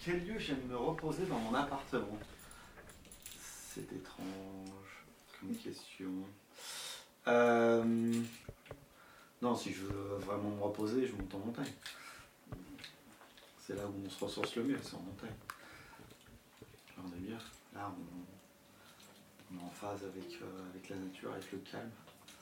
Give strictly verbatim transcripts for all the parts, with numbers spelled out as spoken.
quel lieu j'aime me reposer dans mon appartement? C'est étrange comme question. Euh... Non, si je veux vraiment me reposer, je monte en montagne. C'est là où on se ressource le mieux, c'est en montagne. Là, on est bien. Là, on, on est en phase avec, euh, avec la nature, avec le calme.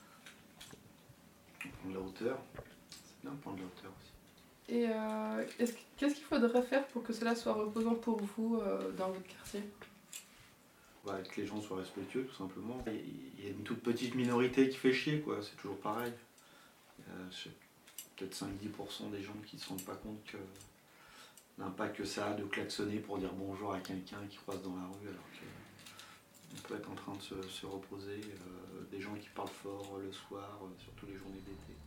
On prend de la hauteur. C'est bien de prendre de la hauteur aussi. Et euh, est-ce, qu'est-ce qu'il faudrait faire pour que cela soit reposant pour vous euh, dans votre quartier? Bah, que les gens soient respectueux, tout simplement. Il y a une toute petite minorité qui fait chier, quoi. C'est toujours pareil. Il y a peut-être cinq à dix pour cent des gens qui ne se rendent pas compte que l'impact que ça a de klaxonner pour dire bonjour à quelqu'un qui croise dans la rue, alors qu'on peut être en train de se, se reposer. Euh, des gens qui parlent fort le soir, euh, surtout les journées d'été.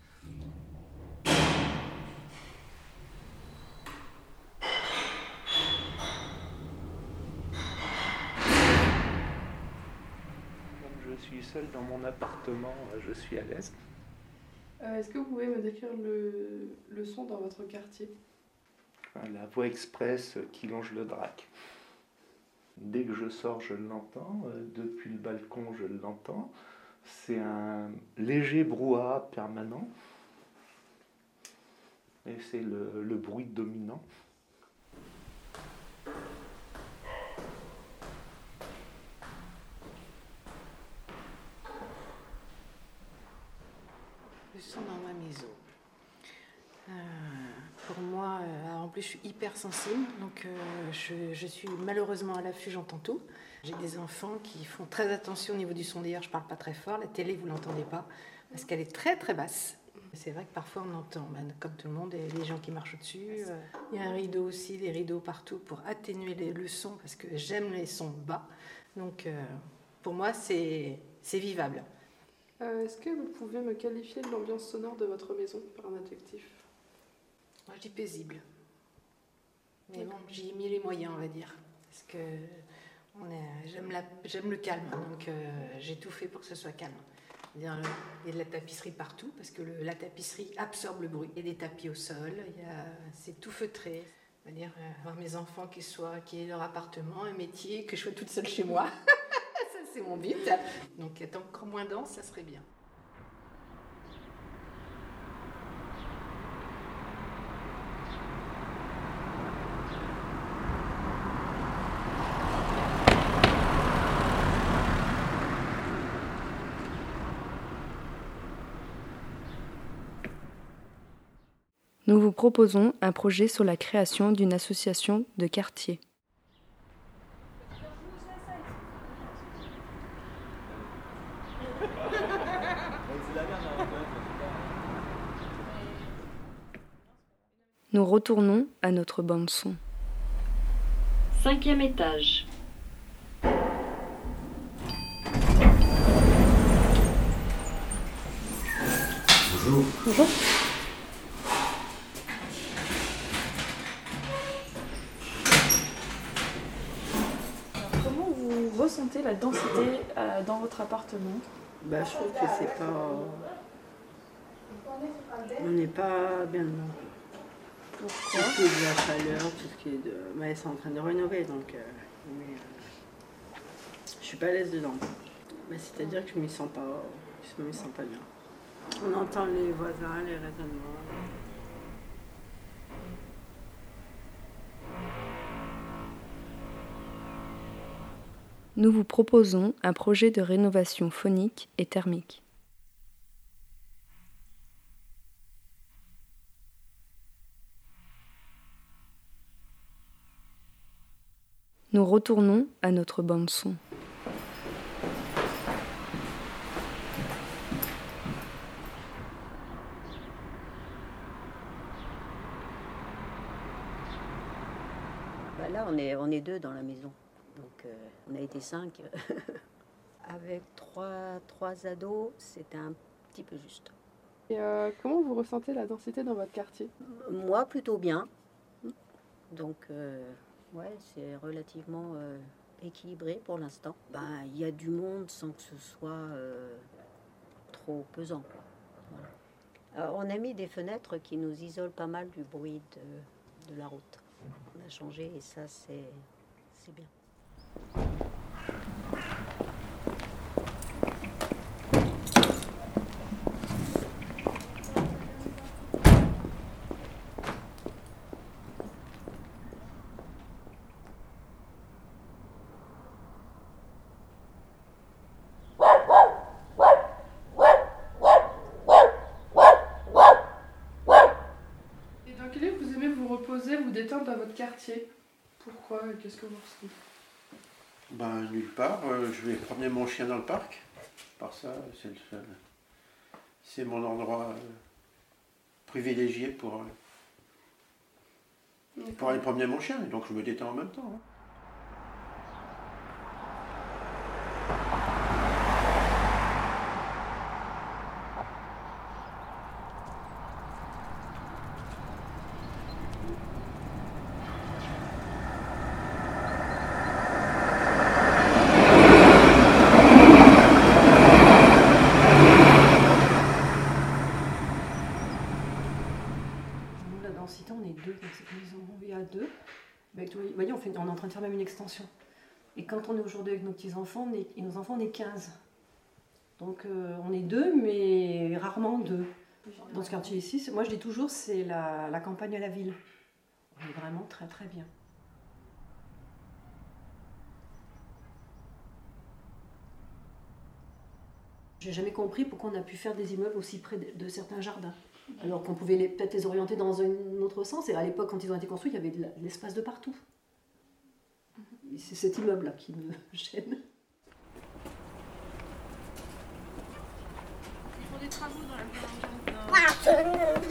Je suis seul dans mon appartement, je suis à l'aise. Euh, est-ce que vous pouvez me décrire le, le son dans votre quartier? La voie express qui longe le Drac. Dès que je sors, je l'entends. Depuis le balcon, je l'entends. C'est un léger brouhaha permanent. Et c'est le, le bruit dominant. Le son dans ma maison. Euh, pour moi, euh, en plus je suis hyper sensible, donc euh, je, je suis malheureusement à l'affût, j'entends tout. J'ai des enfants qui font très attention au niveau du son, d'ailleurs je parle pas très fort, la télé vous l'entendez pas, parce qu'elle est très très basse. C'est vrai que parfois on entend, ben, comme tout le monde, les gens qui marchent au-dessus. Euh, il y a un rideau aussi, des rideaux partout pour atténuer les, le son, parce que j'aime les sons bas. Donc euh, pour moi c'est, c'est vivable. Euh, est-ce que vous pouvez me qualifier de l'ambiance sonore de votre maison par un adjectif? Moi je dis paisible. Mais bon, j'y ai mis les moyens, on va dire. Parce que on est, j'aime, la, j'aime le calme, donc euh, j'ai tout fait pour que ce soit calme. C'est-à-dire, il y a de la tapisserie partout, parce que le, la tapisserie absorbe le bruit. Il y a des tapis au sol, il y a, c'est tout feutré. C'est-à-dire, euh, avoir mes enfants qui soient, qui aient leur appartement, un métier, que je sois toute seule chez moi. Ça, c'est mon but. Donc, être encore moins dense, ça serait bien. Nous vous proposons un projet sur la création d'une association de quartier. Nous retournons à notre bande-son. Cinquième étage. Bonjour. Bonjour. Ressentez la densité euh, dans votre appartement? Bah, je trouve que c'est pas. On n'est pas bien dedans. Pourquoi? Tout ce qui est de la chaleur, tout ce qui est de. Bah, ils sont en train de rénover donc. Euh... Mais, euh... je suis pas à l'aise dedans. Bah, c'est-à-dire que je m'y sens pas. Je m'y sens pas bien. On entend les voisins, les raisonnements. Nous vous proposons un projet de rénovation phonique et thermique. Nous retournons à notre bande-son. Bah là, on est, on est deux dans la maison. Donc, euh, on a été cinq. Avec trois, trois ados, c'était un petit peu juste. Et euh, comment vous ressentez la densité dans votre quartier? Moi, plutôt bien. Donc, euh, ouais, c'est relativement euh, équilibré pour l'instant. Ben, il y a du monde sans que ce soit euh, trop pesant, quoi. Voilà. Alors, on a mis des fenêtres qui nous isolent pas mal du bruit de, de la route. on a changé et ça, c'est, c'est bien. Et dans quel lieu vous aimez vous reposer, vous détendre dans votre quartier? Pourquoi et qu'est-ce que vous ressentez? Ben, nulle part. Euh, je vais promener mon chien dans le parc. Par ça, c'est, le seul- c'est mon endroit euh, privilégié pour, euh, pour aller promener mon chien. Et donc je me détends en même temps. hein. Nous, la densité, on est deux dans cette maison. On vit à deux. Avec, vous voyez, on, fait, on est en train de faire même une extension. Et quand on est aujourd'hui avec nos petits-enfants, on est- et nos enfants, on est quinze. Donc euh, on est deux, mais rarement deux. Dans ce quartier ici, c'est- moi je dis toujours, c'est la, la campagne à la ville. On est vraiment très très bien. J'ai jamais compris pourquoi on a pu faire des immeubles aussi près de, de certains jardins. Alors qu'on pouvait les- peut-être les orienter dans un autre sens. Et à l'époque, quand ils ont été construits, il y avait de la- de l'espace de partout. Et c'est cet immeuble-là qui me gêne. Ils font des travaux dans la